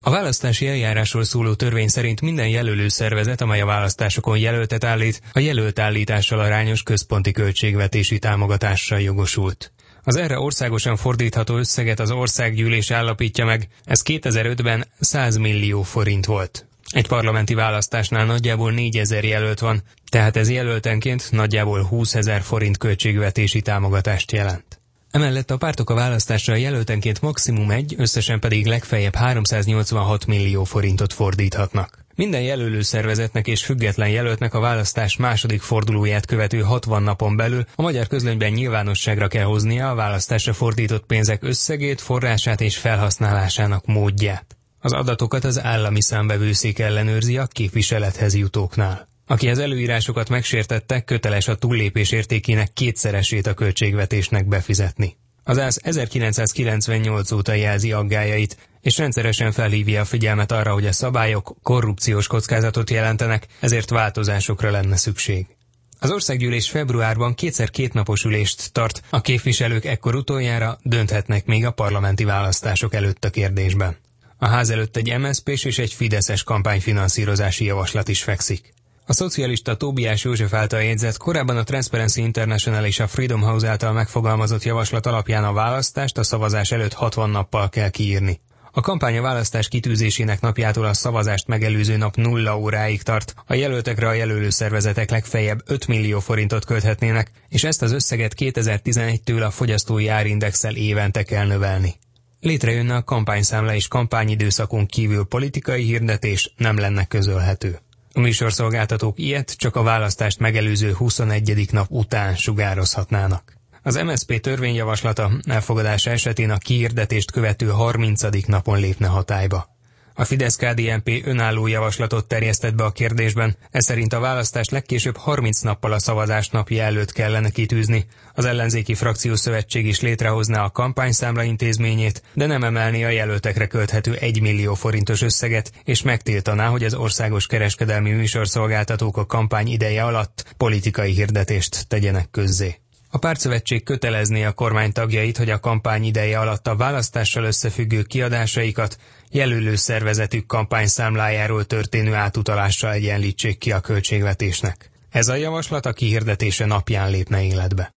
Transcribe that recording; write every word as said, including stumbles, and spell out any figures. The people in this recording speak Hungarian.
A választási eljárásról szóló törvény szerint minden jelölő szervezet, amely a választásokon jelöltet állít, a jelölt állítással arányos központi költségvetési támogatással jogosult. Az erre országosan fordítható összeget az országgyűlés állapítja meg, ez kétezer-ötben száz millió forint volt. Egy parlamenti választásnál nagyjából négyezer jelölt van, tehát ez jelöltenként nagyjából húszezer forint költségvetési támogatást jelent. Emellett a pártok a választásra jelöltenként maximum egy, összesen pedig legfeljebb háromszáznyolcvanhat millió forintot fordíthatnak. Minden jelölő szervezetnek és független jelöltnek a választás második fordulóját követő hatvan napon belül a Magyar Közlönyben nyilvánosságra kell hoznia a választásra fordított pénzek összegét, forrását és felhasználásának módját. Az adatokat az állami számvevőszék ellenőrzi a képviselethez jutóknál. Aki az előírásokat megsértette, köteles a túllépés értékének kétszeresét a költségvetésnek befizetni. Az ÁSZ ezerkilencszázkilencvennyolc óta jelzi aggályait, és rendszeresen felhívja a figyelmet arra, hogy a szabályok korrupciós kockázatot jelentenek, ezért változásokra lenne szükség. Az országgyűlés februárban kétszer kétnapos ülést tart, a képviselők ekkor utoljára dönthetnek még a parlamenti választások előtt a kérdésben. A ház előtt egy em es zé pés és egy fideszes kampányfinanszírozási javaslat is fekszik. A szocialista Tóbiás József által jegyzett, korábban a Transparency International és a Freedom House által megfogalmazott javaslat alapján a választást a szavazás előtt hatvan nappal kell kiírni. A kampány a választás kitűzésének napjától a szavazást megelőző nap nulla óráig tart, a jelöltekre a jelölő szervezetek legfeljebb öt millió forintot költhetnének, és ezt az összeget kétezer-tizenegytől a fogyasztói árindexsel évente kell növelni. Létrejönne a kampányszámla és kampányidőszakon kívül politikai hirdetés, nem lenne közölhető. A műsorszolgáltatók ilyet csak a választást megelőző huszonegyedik nap után sugározhatnának. Az em es zé pé törvényjavaslata elfogadása esetén a kihirdetést követő harmincadik napon lépne hatályba. A Fidesz-ká dé en pé önálló javaslatot terjesztett be a kérdésben, ez szerint a választást legkésőbb harminc nappal a szavazás napja előtt kellene kitűzni. Az ellenzéki frakciószövetség is létrehozná a kampányszámla intézményét, de nem emelné a jelöltekre költhető egy millió forintos összeget, és megtiltaná, hogy az országos kereskedelmi műsorszolgáltatók a kampány ideje alatt politikai hirdetést tegyenek közzé. A pártszövetség kötelezné a kormány tagjait, hogy a kampány ideje alatt a választással összefüggő kiadásaikat jelölő szervezetük kampányszámlájáról történő átutalással egyenlítsék ki a költségvetésnek. Ez a javaslat a kihirdetése napján lépne életbe.